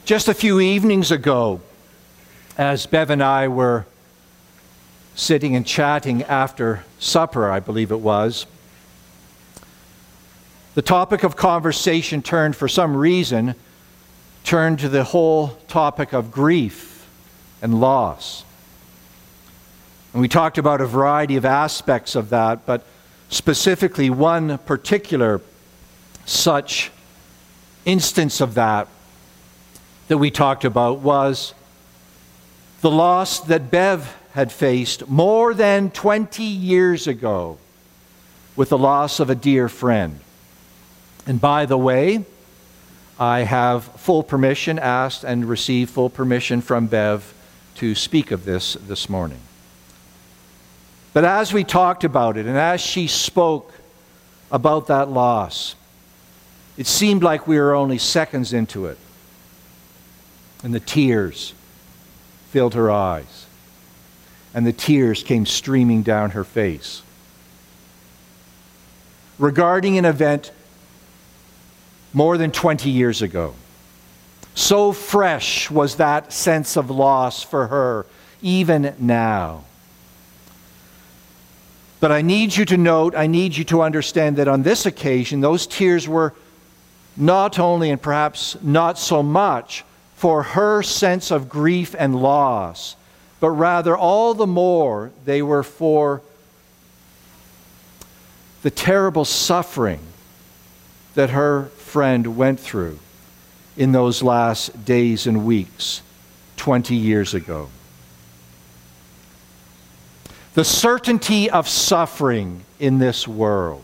Just a few evenings ago, as Bev and I were sitting and chatting after supper, I believe it was, the topic of conversation turned, for some reason, to the whole topic of grief and loss. And we talked about a variety of aspects of that, but specifically one particular such instance of that we talked about was the loss that Bev had faced more than 20 years ago with the loss of a dear friend. And by the way, I have full permission, asked and received full permission from Bev to speak of this morning. But as we talked about it and as she spoke about that loss, it seemed like we were only seconds into it. And the tears filled her eyes. And the tears came streaming down her face. Regarding an event more than 20 years ago. So fresh was that sense of loss for her, even now. But I need you to note, I need you to understand that on this occasion, those tears were not only, and perhaps not so much, for her sense of grief and loss, but rather all the more they were for the terrible suffering that her friend went through in those last days and weeks 20 years ago. The certainty of suffering in this world,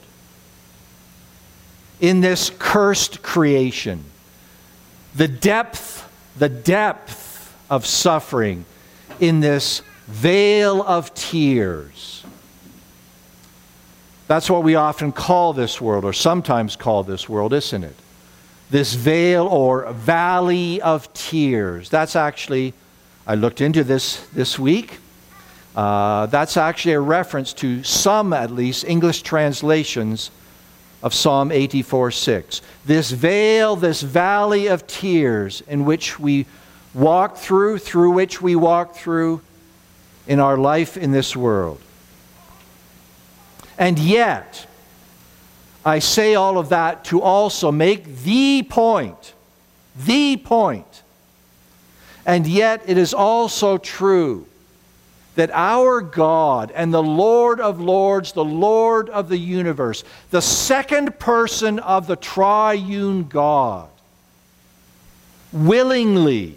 in this cursed creation, the depth of suffering in this veil of tears. That's what we often call this world, or sometimes call this world, isn't it? This veil or valley of tears. That's actually, I looked into this week. That's actually a reference to some, at least, English translations of Psalm 84:6. This veil, this valley of tears in which we walk through which we walk through in our life in this world. And yet, I say all of that to also make the point. And yet, it is also true that our God and the Lord of Lords, the Lord of the universe, the second person of the triune God, willingly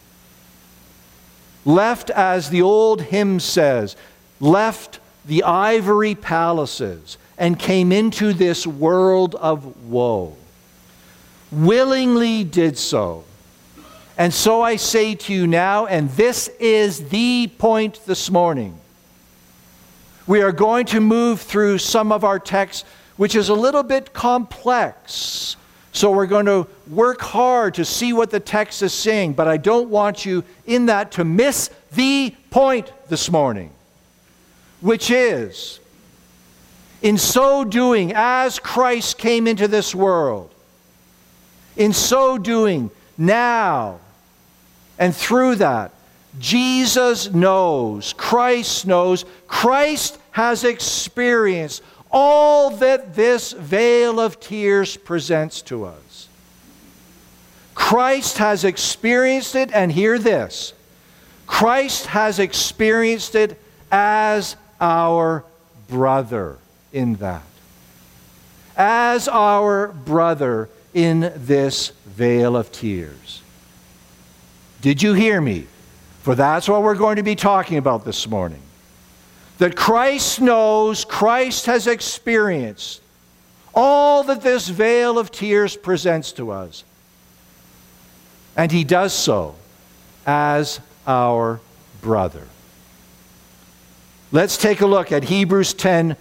left, as the old hymn says, left the ivory palaces and came into this world of woe. Willingly did so. And so I say to you now, and this is the point this morning. We are going to move through some of our text, which is a little bit complex. So we're going to work hard to see what the text is saying, but I don't want you in that to miss the point this morning, which is, in so doing, as Christ came into this world, in so doing, now, and through that, Jesus knows, Christ has experienced all that this veil of tears presents to us. Christ has experienced it, and hear this, Christ has experienced it as our brother in that. As our brother in this veil of tears. Did you hear me? For that's what we're going to be talking about this morning. That Christ knows, Christ has experienced all that this veil of tears presents to us. And He does so as our brother. Let's take a look at Hebrews 2,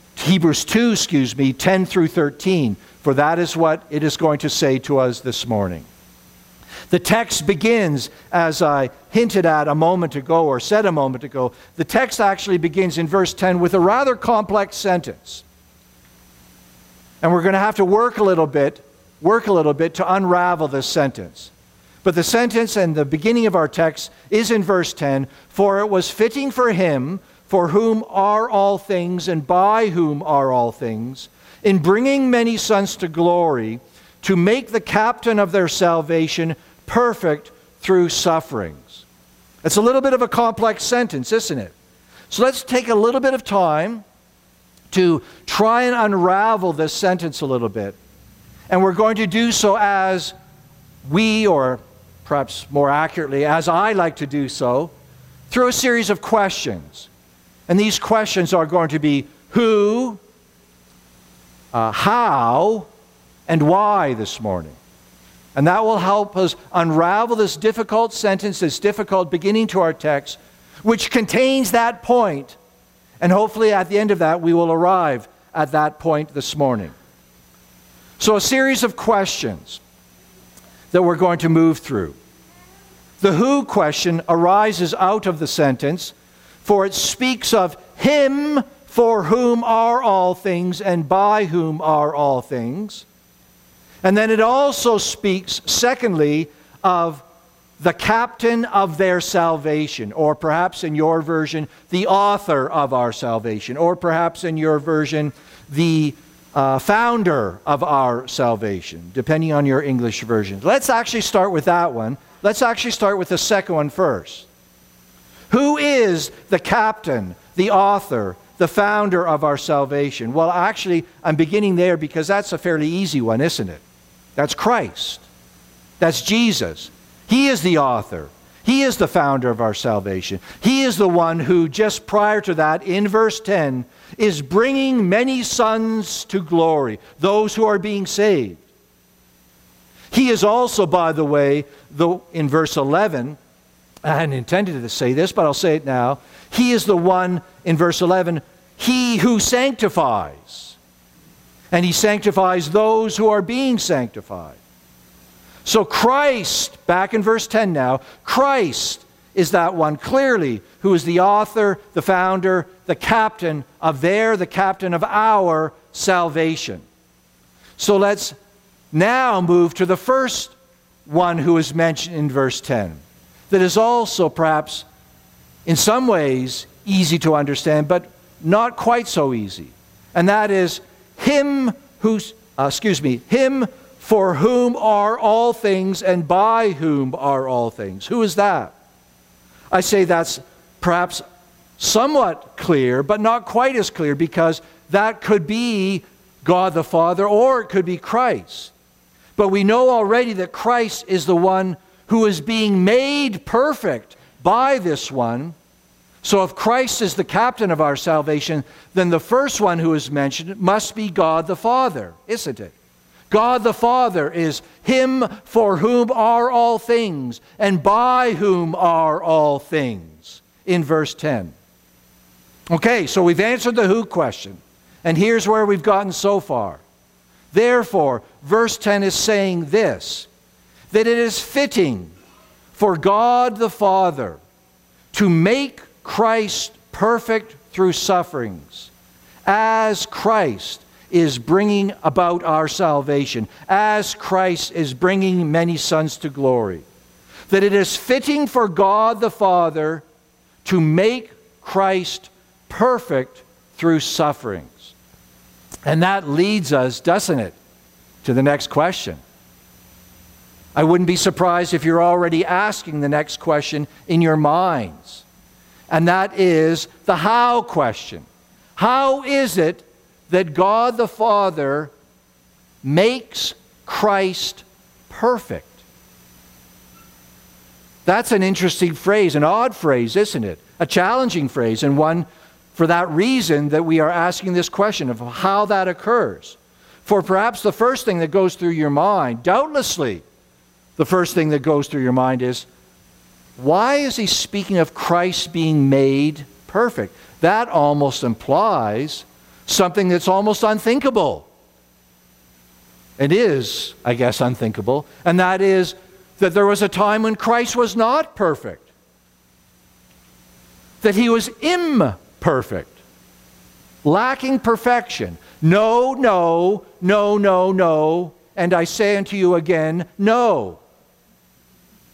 10 through 13, for that is what it is going to say to us this morning. The text begins, as I hinted at a moment ago, or said a moment ago, the text actually begins in verse 10 with a rather complex sentence. And we're going to have to work a little bit to unravel this sentence. But the sentence and the beginning of our text is in verse 10, "For it was fitting for him, for whom are all things and by whom are all things, in bringing many sons to glory, to make the captain of their salvation perfect through sufferings." It's a little bit of a complex sentence, isn't it? So let's take a little bit of time to try and unravel this sentence a little bit. And we're going to do so as we, or perhaps more accurately, as I like to do so, through a series of questions. And these questions are going to be who, how, and why this morning. And that will help us unravel this difficult sentence, this difficult beginning to our text, which contains that point. And hopefully at the end of that, we will arrive at that point this morning. So a series of questions that we're going to move through. The who question arises out of the sentence, for it speaks of him for whom are all things and by whom are all things. And then it also speaks, secondly, of the captain of their salvation, or perhaps in your version, the author of our salvation, or perhaps in your version, the founder of our salvation, depending on your English version. Let's actually start with that one. Let's actually start with the second one first. Who is the captain, the author, the founder of our salvation? Well, actually, I'm beginning there because that's a fairly easy one, isn't it? That's Christ. That's Jesus. He is the author. He is the founder of our salvation. He is the one who, just prior to that, in verse 10, is bringing many sons to glory, those who are being saved. He is also, by the way, though in verse 11, I hadn't intended to say this, but I'll say it now. He is the one, in verse 11, he who sanctifies. And he sanctifies those who are being sanctified. So Christ, back in verse 10 now, Christ is that one clearly who is the author, the founder, the captain of our salvation. So let's now move to the first one who is mentioned in verse 10. That is also perhaps in some ways easy to understand, but not quite so easy. And that is him for whom are all things and by whom are all things. Who is that? I say that's perhaps somewhat clear, but not quite as clear, because that could be God the Father or it could be Christ. But we know already that Christ is the one who is being made perfect by this one. So if Christ is the captain of our salvation, then the first one who is mentioned must be God the Father, isn't it? God the Father is him for whom are all things and by whom are all things in verse 10. Okay, so we've answered the who question. And here's where we've gotten so far. Therefore, verse 10 is saying this, that it is fitting for God the Father to make Christ perfect through sufferings, as Christ is bringing about our salvation, as Christ is bringing many sons to glory. That it is fitting for God the Father to make Christ perfect through sufferings. And that leads us, doesn't it, to the next question. I wouldn't be surprised if you're already asking the next question in your minds. And that is the how question. How is it that God the Father makes Christ perfect? That's an interesting phrase, an odd phrase, isn't it? A challenging phrase, and one for that reason that we are asking this question of how that occurs. For perhaps the first thing that goes through your mind, doubtlessly, the first thing that goes through your mind is, why is he speaking of Christ being made perfect? That almost implies something that's almost unthinkable. It is, I guess, unthinkable. And that is that there was a time when Christ was not perfect. That he was imperfect. Lacking perfection. No, no, no, no, no. And I say unto you again, no.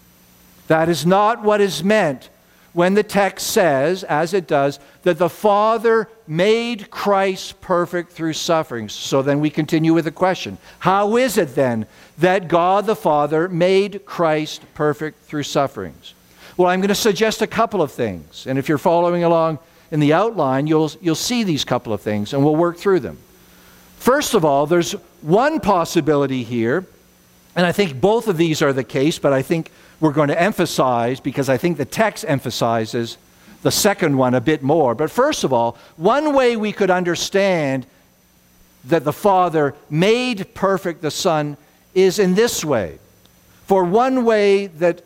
That is not what is meant when the text says, as it does, that the Father made Christ perfect through sufferings. So then we continue with the question. How is it then that God the Father made Christ perfect through sufferings? Well, I'm going to suggest a couple of things. And if you're following along in the outline, you'll see these couple of things, and we'll work through them. First of all, there's one possibility here, and I think both of these are the case, but I think we're going to emphasize, because I think the text emphasizes the second one a bit more. But first of all, one way we could understand that the Father made perfect the Son is in this way. For one way that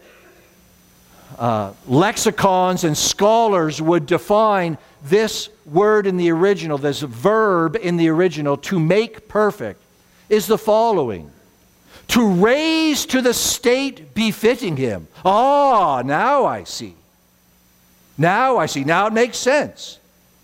lexicons and scholars would define this word in the original, this verb in the original, to make perfect, is the following: to raise to the state befitting him. Ah, now I see. Now I see. Now it makes sense.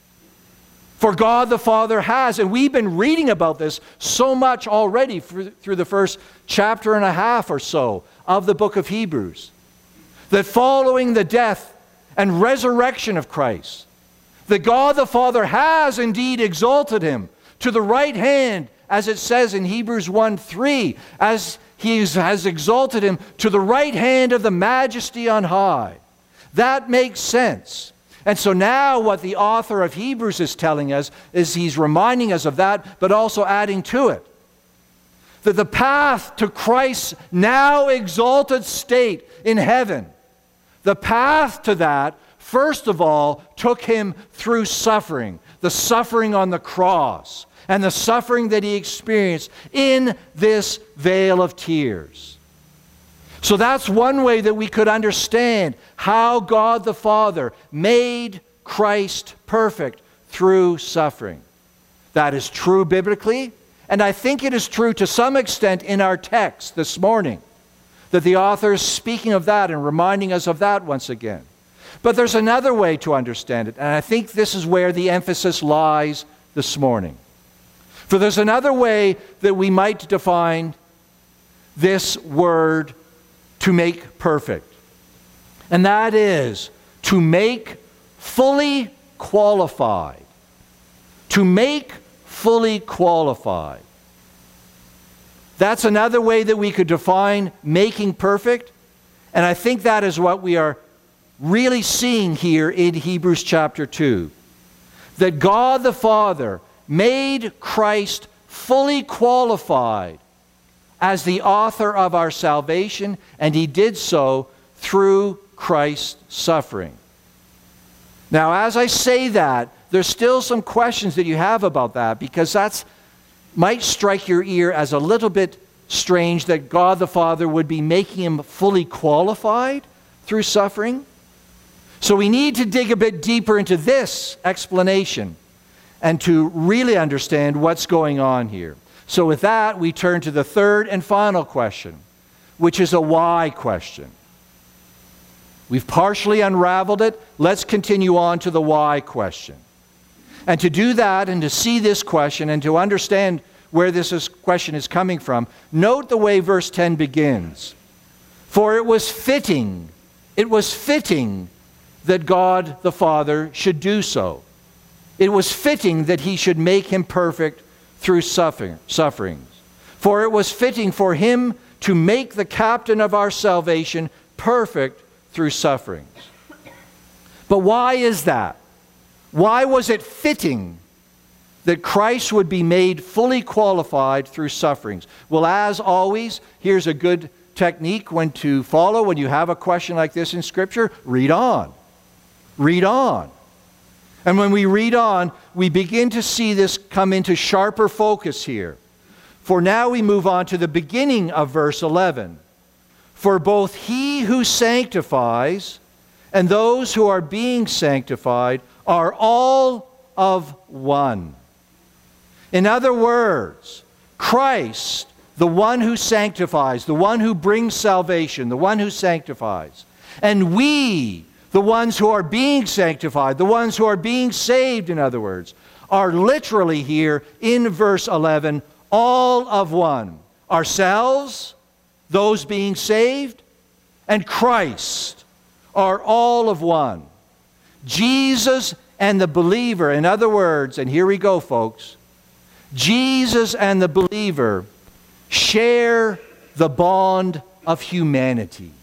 For God the Father has, and we've been reading about this so much already through the first chapter and a half or so of the book of Hebrews, that following the death and resurrection of Christ, that God the Father has indeed exalted him to the right hand, as it says in Hebrews 1:3, as he has exalted him to the right hand of the majesty on high. That makes sense. And so now what the author of Hebrews is telling us is he's reminding us of that, but also adding to it that the path to Christ's now exalted state in heaven, the path to that, first of all, took him through suffering, the suffering on the cross, and the suffering that he experienced in this vale of tears. So that's one way that we could understand how God the Father made Christ perfect through suffering. That is true biblically, and I think it is true to some extent in our text this morning, that the author is speaking of that and reminding us of that once again. But there's another way to understand it, and I think this is where the emphasis lies this morning. For there's another way that we might define this word, to make perfect. And that is to make fully qualified. To make fully qualified. That's another way that we could define making perfect. And I think that is what we are really seeing here in Hebrews chapter 2. That God the Father made Christ fully qualified as the author of our salvation, and he did so through Christ's suffering. Now, as I say that, there's still some questions that you have about that, because that might strike your ear as a little bit strange that God the Father would be making him fully qualified through suffering. So we need to dig a bit deeper into this explanation and to really understand what's going on here. So with that, we turn to the third and final question, which is a why question. We've partially unraveled it. Let's continue on to the why question. And to do that and to see this question and to understand where this question is coming from, note the way verse 10 begins. For it was fitting that God the Father should do so. It was fitting that he should make him perfect through sufferings. For it was fitting for him to make the captain of our salvation perfect through sufferings. But why is that? Why was it fitting that Christ would be made fully qualified through sufferings? Well, as always, here's a good technique when to follow when you have a question like this in Scripture. Read on. Read on. And when we read on, we begin to see this come into sharper focus here. For now we move on to the beginning of verse 11. For both he who sanctifies and those who are being sanctified are all of one. In other words, Christ, the one who sanctifies, the one who brings salvation, the one who sanctifies, and we, the ones who are being sanctified, the ones who are being saved, in other words, are literally here in verse 11, all of one. Ourselves, those being saved, and Christ are all of one. Jesus and the believer, in other words, and here we go, folks, Jesus and the believer share the bond of humanity.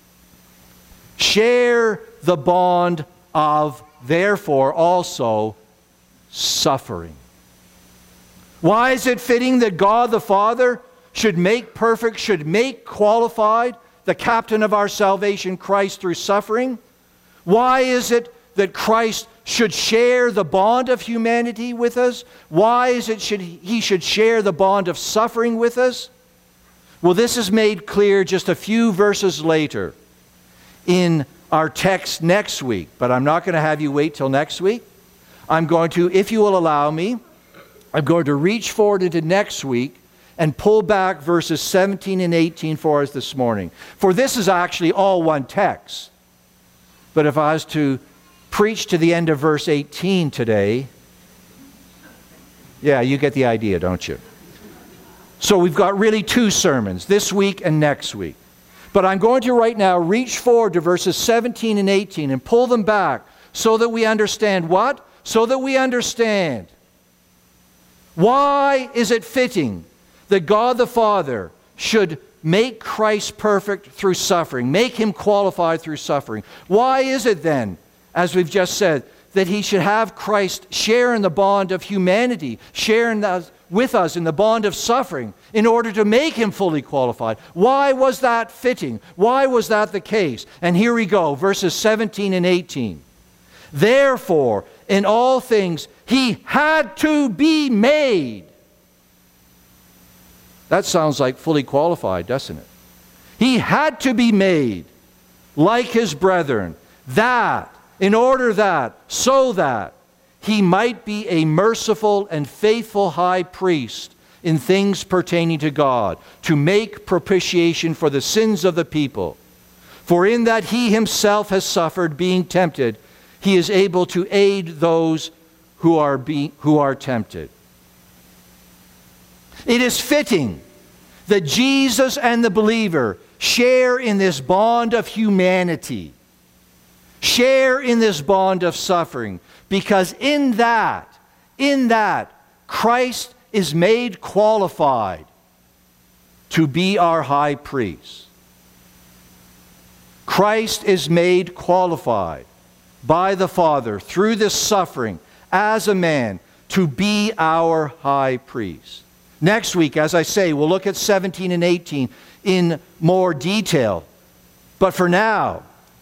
Share the bond of, therefore, also suffering. Why is it fitting that God the Father should make perfect, should make qualified the captain of our salvation, Christ, through suffering? Why is it that Christ should share the bond of humanity with us? Why is it he should share the bond of suffering with us? Well, this is made clear just a few verses later in our text next week. But I'm not going to have you wait till next week. I'm going to, if you will allow me, I'm going to reach forward into next week and pull back verses 17 and 18 for us this morning. For this is actually all one text. But if I was to preach to the end of verse 18 today, yeah, you get the idea, don't you? So we've got really two sermons, this week and next week. But I'm going to right now reach forward to verses 17 and 18 and pull them back so that we understand what? So that we understand. Why is it fitting that God the Father should make Christ perfect through suffering, make him qualified through suffering? Why is it then, as we've just said, that he should have Christ share in the bond of humanity, share with us in the bond of suffering, in order to make him fully qualified? Why was that fitting? Why was that the case? And here we go, verses 17 and 18. Therefore, in all things, he had to be made. That sounds like fully qualified, doesn't it? He had to be made like his brethren, that, in order that, so that he might be a merciful and faithful high priest in things pertaining to God, to make propitiation for the sins of the people. For in that he himself has suffered, being tempted, he is able to aid those who are tempted. It is fitting that Jesus and the believer share in this bond of humanity, share in this bond of suffering, because in that, Christ is made qualified to be our high priest. Christ is made qualified by the Father through this suffering as a man to be our high priest. Next week, as I say, we'll look at 17 and 18 in more detail. But for now,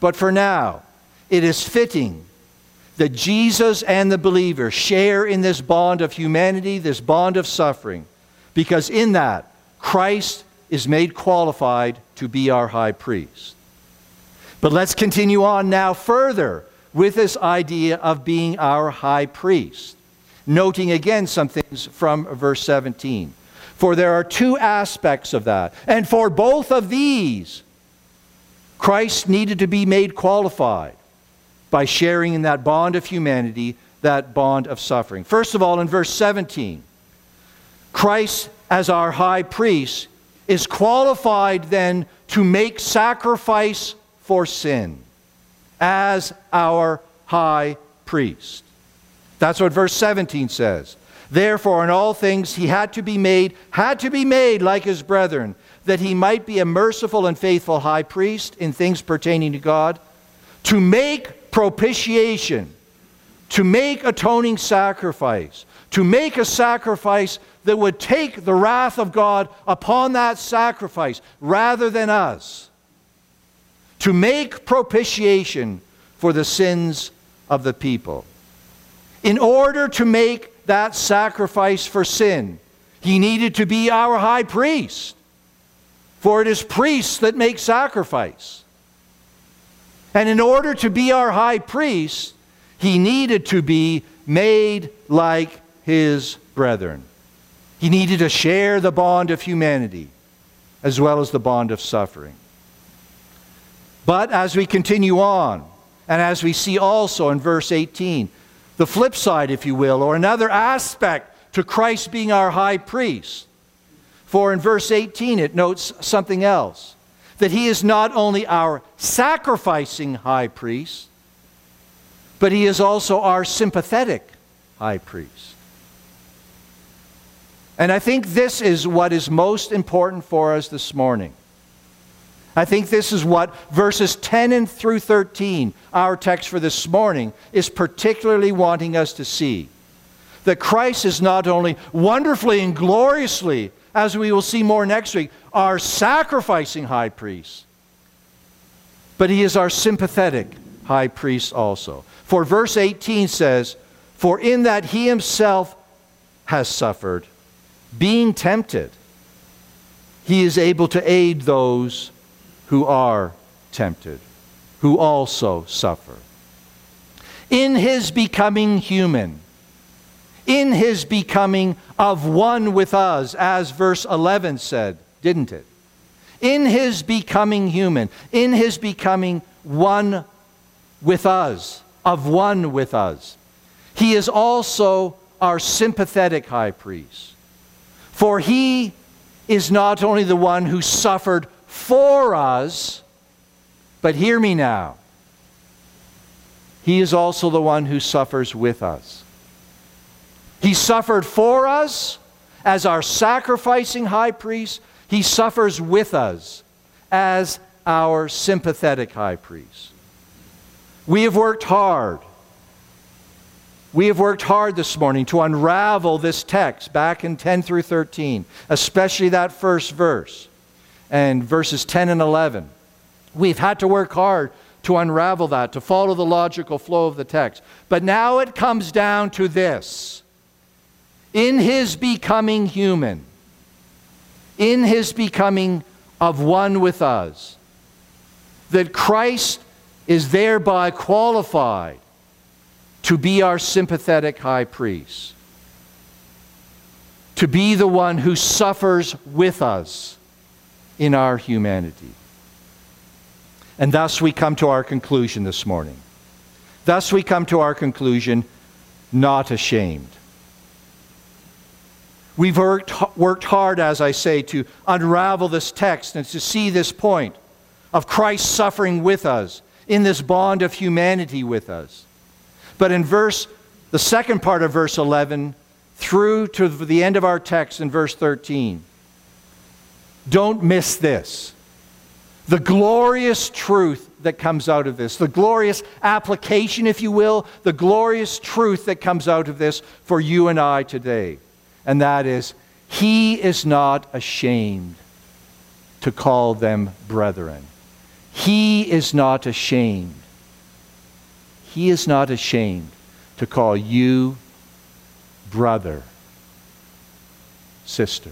it is fitting that Jesus and the believer share in this bond of humanity, this bond of suffering, because in that, Christ is made qualified to be our high priest. But let's continue on now further with this idea of being our high priest, noting again some things from verse 17. For there are two aspects of that, and for both of these, Christ needed to be made qualified by sharing in that bond of humanity, that bond of suffering. First of all, in verse 17, Christ as our high priest is qualified then to make sacrifice for sin as our high priest. That's what verse 17 says. Therefore, in all things he had to be made like his brethren, that he might be a merciful and faithful high priest in things pertaining to God, to make propitiation, to make atoning sacrifice, to make a sacrifice that would take the wrath of God upon that sacrifice rather than us, to make propitiation for the sins of the people. In order to make that sacrifice for sin, he needed to be our high priest, for it is priests that make sacrifice. And in order to be our high priest, he needed to be made like his brethren. He needed to share the bond of humanity as well as the bond of suffering. But as we continue on, and as we see also in verse 18, the flip side, if you will, or another aspect to Christ being our high priest. For in verse 18 it notes something else. that he is not only our sacrificing high priest, but he is also our sympathetic high priest. And I think this is what is most important for us this morning. I think this is what verses 10 and through 13, our text for this morning, is particularly wanting us to see. That Christ is not only wonderfully and gloriously, as we will see more next week, our sacrificing high priest, but he is our sympathetic high priest also. For verse 18 says, "For in that he himself has suffered, being tempted, he is able to aid those who are tempted, who also suffer." In his becoming human, in his becoming of one with us, as verse 11 said, didn't it? In his becoming human, in his becoming one with us, of one with us, he is also our sympathetic high priest. For he is not only the one who suffered for us, but hear me now, he is also the one who suffers with us. He suffered for us as our sacrificing high priest. He suffers with us as our sympathetic high priest. We have worked hard. We have worked hard this morning to unravel this text back in 10 through 13, especially that first verse and verses 10 and 11. We've had to work hard to unravel that, to follow the logical flow of the text. But now it comes down to this. In his becoming human, in his becoming of one with us, that Christ is thereby qualified to be our sympathetic high priest, to be the one who suffers with us in our humanity. And thus we come to our conclusion this morning. Thus we come to our conclusion, not ashamed. We've worked hard, as I say, to unravel this text and to see this point of Christ suffering with us in this bond of humanity with us. But in the second part of verse 11 through to the end of our text in verse 13, don't miss this. The glorious truth that comes out of this, the glorious application, if you will, the glorious truth that comes out of this for you and I today. And that is, he is not ashamed to call them brethren. He is not ashamed. He is not ashamed to call you brother, sister.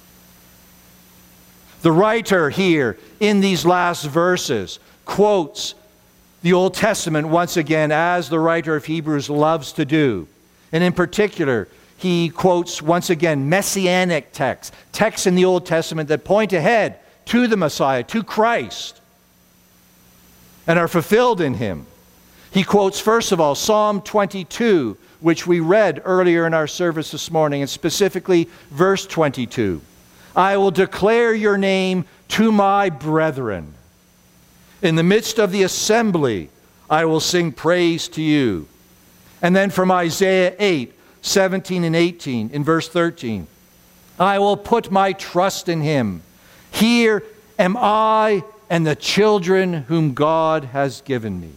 The writer here in these last verses quotes the Old Testament once again, as the writer of Hebrews loves to do. And in particular, he quotes once again messianic texts in the Old Testament that point ahead to the Messiah, to Christ, and are fulfilled in him. He quotes, first of all, Psalm 22, which we read earlier in our service this morning, and specifically verse 22. I will declare your name to my brethren. In the midst of the assembly, I will sing praise to you. And then from Isaiah 8, 17 and 18, in verse 13, I will put my trust in him. Here am I and the children whom God has given me.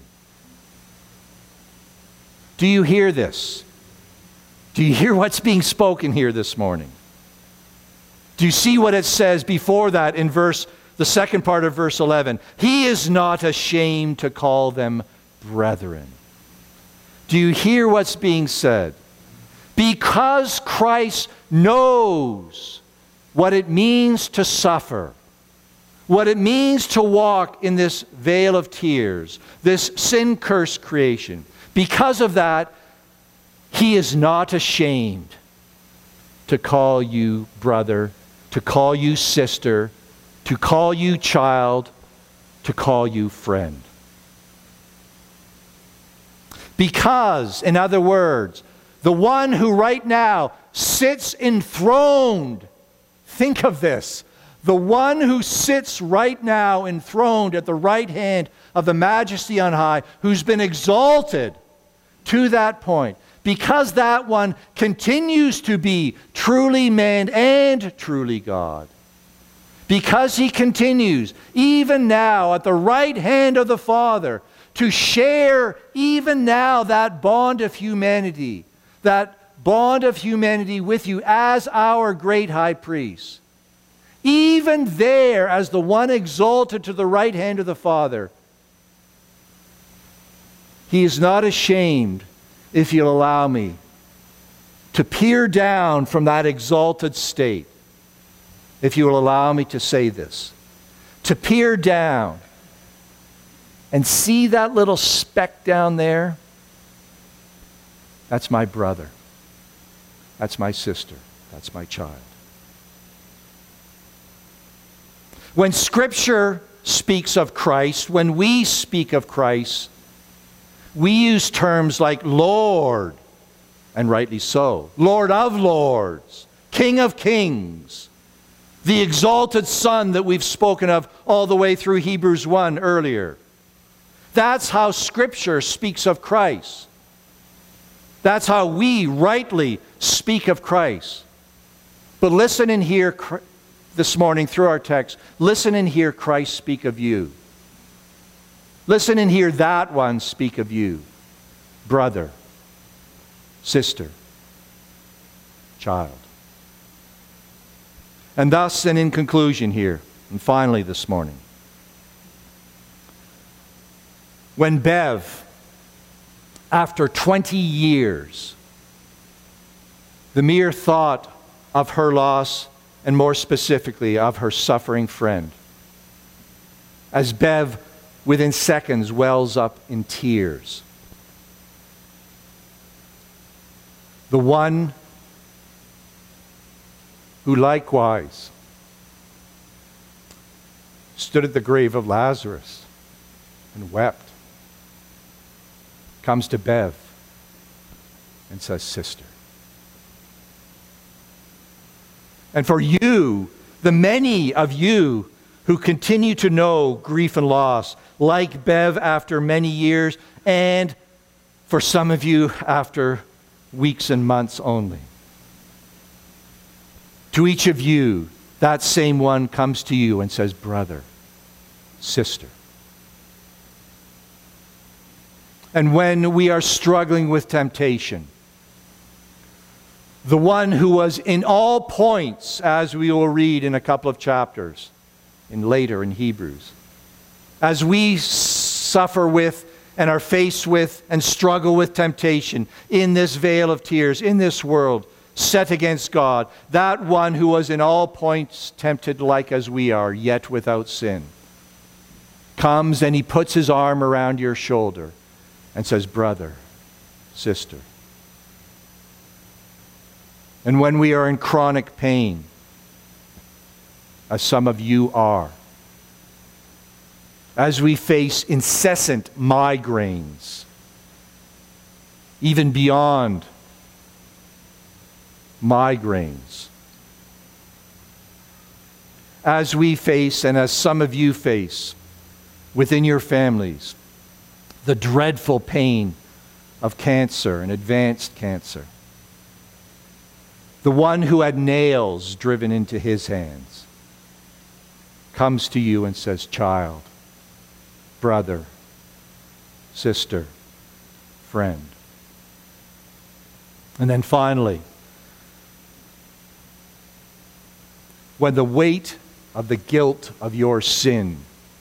Do you hear this? Do you hear what's being spoken here this morning? Do you see what it says before that in the second part of verse 11? He is not ashamed to call them brethren. Do you hear what's being said? Because Christ knows what it means to suffer, what it means to walk in this vale of tears, this sin-cursed creation. Because of that, he is not ashamed to call you brother, to call you sister, to call you child, to call you friend. Because, in other words, the one who right now sits enthroned, think of this, the one who sits right now enthroned at the right hand of the Majesty on high, who's been exalted to that point, because that one continues to be truly man and truly God. Because he continues, even now, at the right hand of the Father, to share even now that bond of humanity with you as our great high priest. Even there, as the one exalted to the right hand of the Father, he is not ashamed, if you'll allow me, to peer down from that exalted state, if you will allow me to say this, to peer down and see that little speck down there. That's my brother. That's my sister. That's my child. When Scripture speaks of Christ, when we speak of Christ, we use terms like Lord, and rightly so. Lord of lords, King of kings, the exalted Son that we've spoken of all the way through Hebrews 1 earlier. That's how Scripture speaks of Christ. That's how we rightly speak of Christ. But listen and hear this morning through our text, listen and hear Christ speak of you. Listen and hear that one speak of you. Brother, sister, child. And thus, and in conclusion here, and finally this morning, when Bev, after 20 years, the mere thought of her loss, and more specifically of her suffering friend, as Bev within seconds wells up in tears, the one who likewise stood at the grave of Lazarus and wept, comes to Bev and says, sister. And for you, the many of you who continue to know grief and loss, like Bev after many years, and for some of you after weeks and months only. To each of you, that same one comes to you and says, brother, sister. And when we are struggling with temptation, the one who was in all points, as we will read in a couple of chapters, later in Hebrews, as we suffer with and are faced with and struggle with temptation in this vale of tears, in this world, set against God, that one who was in all points tempted like as we are, yet without sin, comes and he puts his arm around your shoulder and says, brother, sister. And when we are in chronic pain, as some of you are, as we face incessant migraines, even beyond migraines, as we face, and as some of you face within your families, the dreadful pain of cancer and advanced cancer, the one who had nails driven into his hands comes to you and says, child, brother, sister, friend. And then finally, when the weight of the guilt of your sin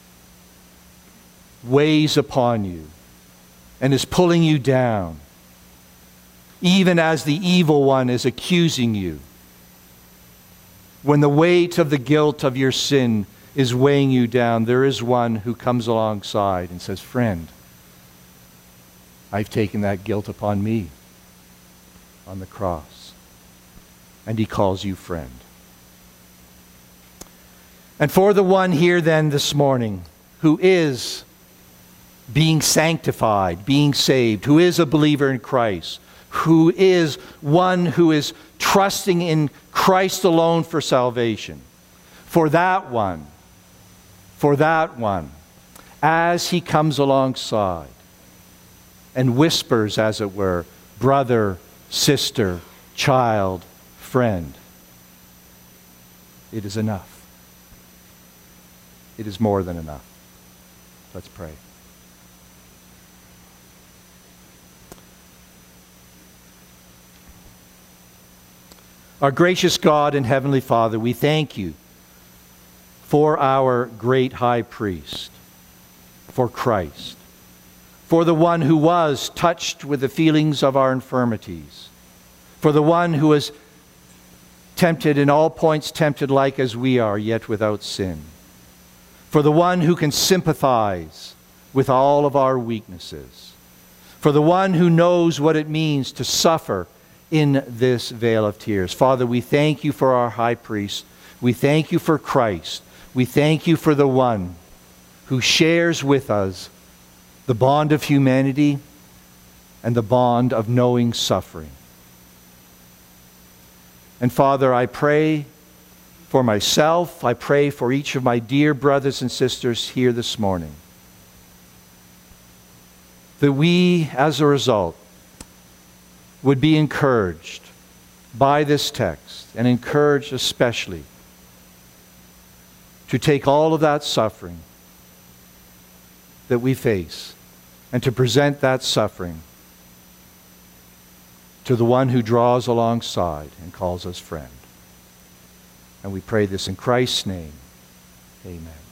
weighs upon you and is pulling you down, even as the evil one is accusing you, when the weight of the guilt of your sin is weighing you down, there is one who comes alongside and says, friend, I've taken that guilt upon me on the cross. And he calls you friend. And for the one here then this morning who is being sanctified, being saved, who is a believer in Christ, who is one who is trusting in Christ alone for salvation, for that one, as he comes alongside and whispers, as it were, brother, sister, child, friend. It is enough. It is more than enough. Let's pray. Our gracious God and Heavenly Father, we thank you for our great high priest, for Christ, for the one who was touched with the feelings of our infirmities, for the one who was tempted in all points, tempted like as we are, yet without sin, for the one who can sympathize with all of our weaknesses, for the one who knows what it means to suffer in this vale of tears. Father, we thank you for our high priest. We thank you for Christ. We thank you for the one who shares with us the bond of humanity and the bond of knowing suffering. And Father, I pray for myself. I pray for each of my dear brothers and sisters here this morning, that we, as a result, would be encouraged by this text, and encouraged especially to take all of that suffering that we face and to present that suffering to the one who draws alongside and calls us friend. And we pray this in Christ's name. Amen.